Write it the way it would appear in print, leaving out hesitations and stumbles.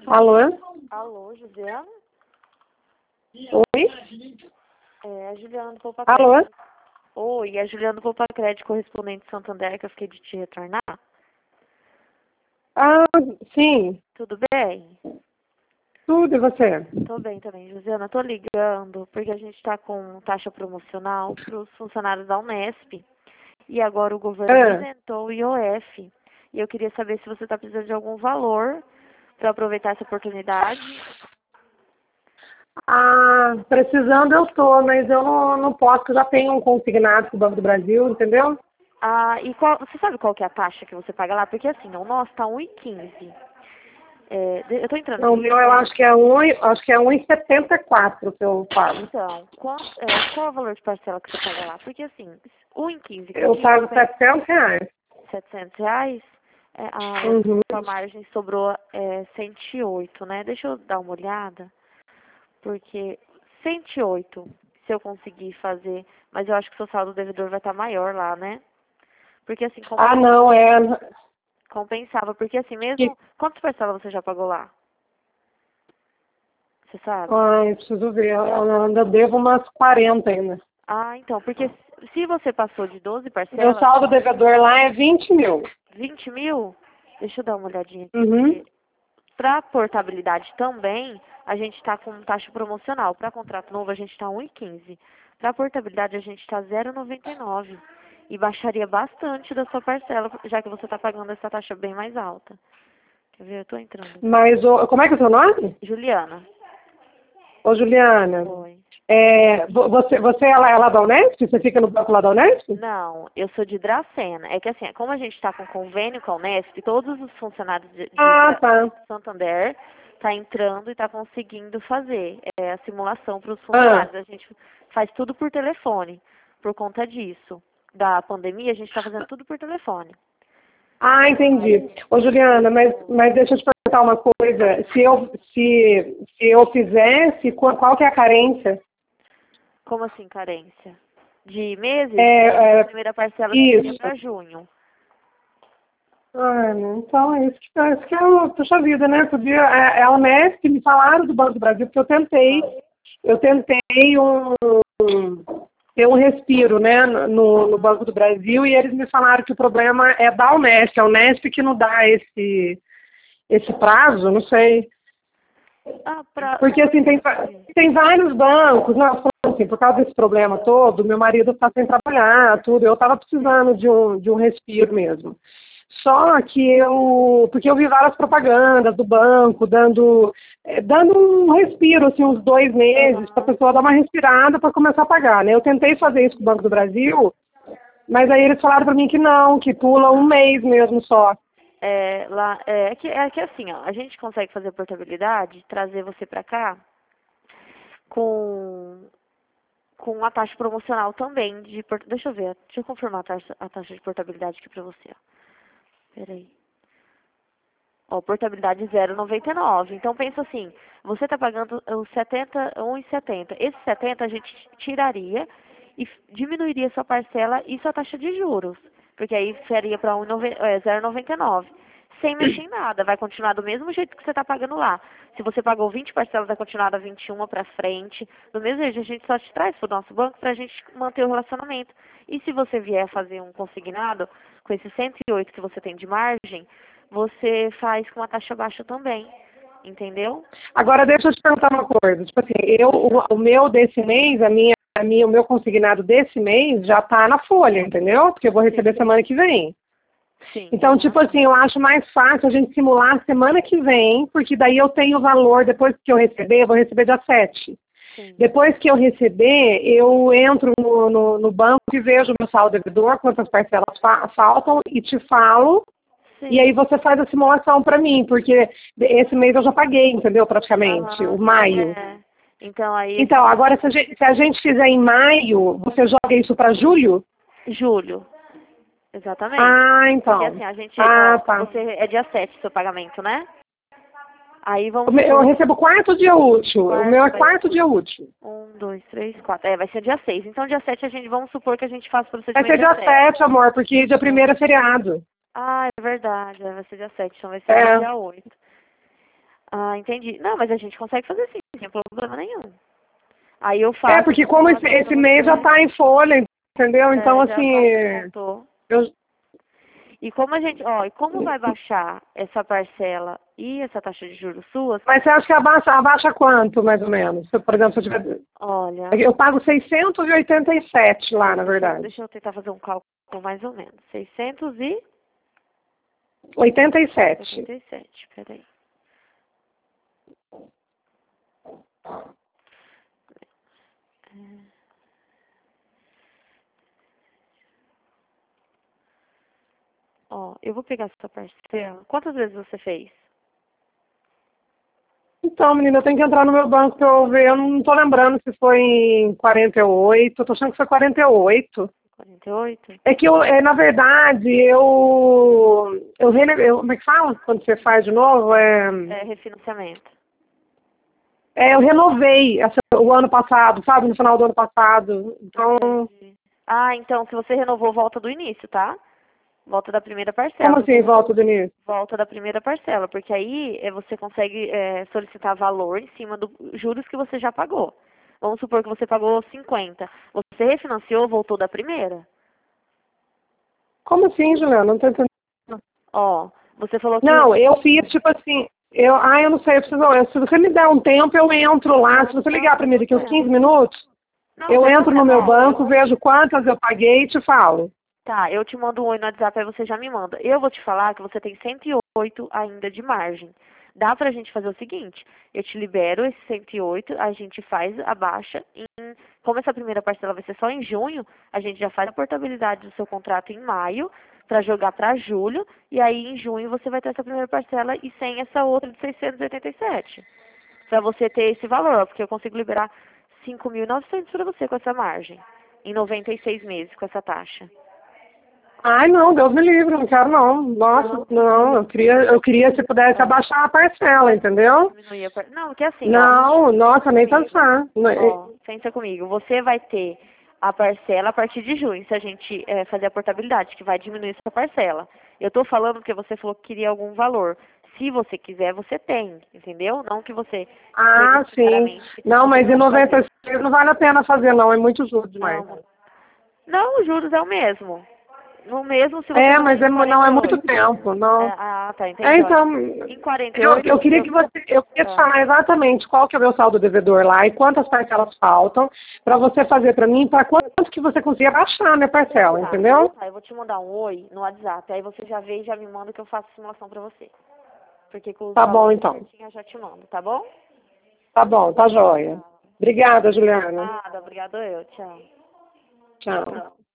Alô? Alô, Juliana? Oi? É a Juliana do Poupa Alô? Crédito. Oi, é a Juliana do Poupa Crédito, correspondente de Santander, que eu fiquei de te retornar. Ah, sim. Tudo bem? Tudo, e você? Tô bem também, Juliana. Tô ligando porque a gente tá com taxa promocional para os funcionários da Unesp. E agora o governo Ah, isentou o IOF. E eu queria saber se você está precisando de algum valor para aproveitar essa oportunidade. precisando eu tô, mas eu não posso, porque eu já tenho um consignado com o Banco do Brasil, entendeu? Ah, e você sabe qual que é a taxa que você paga lá? Porque assim, o nosso tá 1,15. Eu tô entrando Não, aqui o no meu eu sistema. acho que é 1,74 que eu pago. Então, qual é o valor de parcela que você paga lá? Porque assim, 1,15 com Eu pago IOF, R$ 700. R$ 700, Uhum. sua margem sobrou 108, né? Deixa eu dar uma olhada, porque 108, se eu conseguir fazer, mas eu acho que o seu saldo devedor vai estar maior lá, né? Porque assim, Ah, não, compensava, porque assim que- mesmo, quantas parcelas você já pagou lá? Você sabe? Ai, preciso ver, eu ainda devo umas 40 ainda. Ah, então, porque se você passou de 12 Meu parcelas, saldo devedor lá é 20 mil. 20 mil, deixa eu dar uma olhadinha aqui, Uhum. porque para portabilidade também, a gente está com taxa promocional. Para contrato novo, a gente está 1,15. Para portabilidade, a gente está 0,99. E baixaria bastante da sua parcela, já que você está pagando essa taxa bem mais alta. Quer ver? Eu estou entrando aqui. Mas, como é que é o seu nome? Juliana. Ô, Juliana, Oi. você é lá da Unesp? Você fica no banco lá da Unesp? Não, eu sou de Dracena. É que assim, como a gente está com convênio com a Unesp, todos os funcionários Ah, tá. Santander tá entrando e tá conseguindo fazer a simulação para os Ah, funcionários. A gente faz tudo por telefone, por conta disso. Da pandemia, a gente está fazendo tudo por telefone. entendi. Ô, Juliana, mas deixa eu te perguntar uma coisa. Se eu fizesse, qual que é a carência? Como assim, carência? De meses, a É, é, primeira parcela seria isso. para junho. Ah, não, então isso que é, puxa vida, né? É a Unesp, me falaram do Banco do Brasil, porque eu tentei ter um respiro, né, no Banco do Brasil, e eles me falaram que o problema é da Unesp, a Unesp que não dá esse prazo, não sei. Ah, Porque, assim, tem vários bancos, não, assim, por causa desse problema todo, meu marido está sem trabalhar, tudo, eu estava precisando de um respiro mesmo. Só que porque eu vi várias propagandas do banco, dando um respiro, assim, uns 2 meses, para a Aham. pessoa dar uma respirada para começar a pagar, né? Eu tentei fazer isso com o Banco do Brasil, mas aí eles falaram para mim que não, que pula um mês mesmo só. É que assim, ó, a gente consegue fazer portabilidade, trazer você pra cá com com uma taxa promocional também deixa eu ver, deixa eu confirmar a taxa de portabilidade aqui pra você, ó. Peraí. Ó, portabilidade 0,99. Então pensa assim, você tá pagando os 1,70. Esse 70 a gente tiraria e diminuiria sua parcela e sua taxa de juros, porque aí seria para 0,99. Sem mexer em nada, vai continuar do mesmo jeito que você está pagando lá. Se você pagou 20 parcelas, vai continuar da 21 para frente. Do mesmo jeito, a gente só te traz para o nosso banco para a gente manter o relacionamento. E se você vier fazer um consignado, com esse 108 que você tem de margem, você faz com uma taxa baixa também, entendeu? Agora, deixa eu te perguntar uma coisa. Tipo assim, o meu desse mês, o meu consignado desse mês já tá na folha, entendeu? Porque eu vou receber Sim, semana que vem. sim, Então, tipo aham. assim, eu acho mais fácil a gente simular semana que vem, porque daí eu tenho o valor, depois que eu receber, eu vou receber dia 7. Sim. Depois que eu receber, eu entro no banco e vejo o meu saldo devedor, quantas parcelas faltam, e te falo. E aí Sim. você faz a simulação para mim, porque esse mês eu já paguei, entendeu? Praticamente, o Aham. maio. Então aí a Então, gente. agora se a gente fizer em maio, você joga isso para julho? Julho, exatamente. Ah, Porque então. assim, a gente. Ah, Ó, tá. você é dia 7 seu pagamento, né? Aí vamos Eu supor recebo quarto dia útil. O meu quarto é vai. quarto dia útil. 1, 2, 3, 4. Vai ser dia 6. Então dia 7 a gente. Vamos supor que a gente faça o Vai procedimento ser dia dia 7. 7, amor, porque dia Então. primeiro é feriado. Ah, é verdade. Vai ser dia 7. Então vai ser no É. dia 8. Ah, entendi. Não, mas a gente consegue fazer sim, sem problema nenhum. Aí eu faço... Porque como esse mês já tá em folha, entendeu? Então, assim, Voltou. eu, E como a gente, ó, e como vai baixar essa parcela e essa taxa de juros suas? mas você acha que abaixa quanto, mais ou menos? Se, por exemplo, se eu tiver... Olha, Eu pago 687 lá, na verdade. deixa eu tentar fazer um cálculo mais ou menos. 687. 87. Peraí. Ó, eu vou pegar essa parcela. Quantas vezes você fez? Então, menina, eu tenho que entrar no meu banco pra eu ver. Eu não tô lembrando se foi em 48. Eu tô achando que foi 48. 48? É que na verdade, como é que fala? Quando você faz de novo? É refinanciamento. Eu renovei o ano passado, sabe? No final do ano passado. Então, Ah, então, se você renovou, volta do início, tá? Volta da primeira como parcela. assim, volta do início? Volta da primeira parcela, porque aí você consegue solicitar valor em cima dos juros que você já pagou. Vamos supor que você pagou 50. Você refinanciou, voltou da primeira. Como assim, Juliana? Não tô entendendo. Ó, você falou que... Não, eu fiz, tipo assim, eu não sei, se você me der um tempo, eu entro lá. Se você ligar pra mim daqui uns 15 minutos, Não, eu sem entro no meu problema. banco, vejo quantas eu paguei e te falo. Tá, eu te mando um oi no WhatsApp, aí você já me manda. Eu vou te falar que você tem 108 ainda de margem. Dá pra gente fazer o seguinte, eu te libero esse 108, a gente faz a baixa como essa primeira parcela vai ser só em junho, a gente já faz a portabilidade do seu contrato em maio, pra jogar pra julho, e aí em junho você vai ter essa primeira parcela e sem essa outra de 687. Pra você ter esse valor, porque eu consigo liberar 5.900 pra você com essa margem, em 96 meses com essa taxa. Ai, não, Deus me livre, não quero não. Nossa, não, eu queria se pudesse abaixar a parcela, entendeu? Diminuir Não, que assim, ó. Não, nossa, nem pensar. Ó, pensa comigo. Você vai ter a parcela a partir de junho, se a gente fazer a portabilidade, que vai diminuir essa parcela. Eu tô falando porque você falou que queria algum valor. Se você quiser, você tem, entendeu? Não que você Ah, sim. Não, mas em 96 não vale a pena fazer, não. É muito juros demais. Não, os juros é o mesmo. No mesmo se você Mas fazer em não, é muito 48. tempo, não. Tá, entendi. Então, Em 48, eu queria que eu queria te falar exatamente qual que é o meu saldo devedor lá e quantas parcelas faltam para você fazer para mim, para quanto que você conseguir abaixar a minha parcela, entendeu? Tá, eu vou te mandar um oi no WhatsApp, aí você já vê e já me manda que eu faço simulação pra você. Porque com os Tá bom, valores então. certinho eu já te mando, tá bom? Tá bom, tá joia. Obrigada, Juliana. Nada, obrigado eu, tchau. Tchau.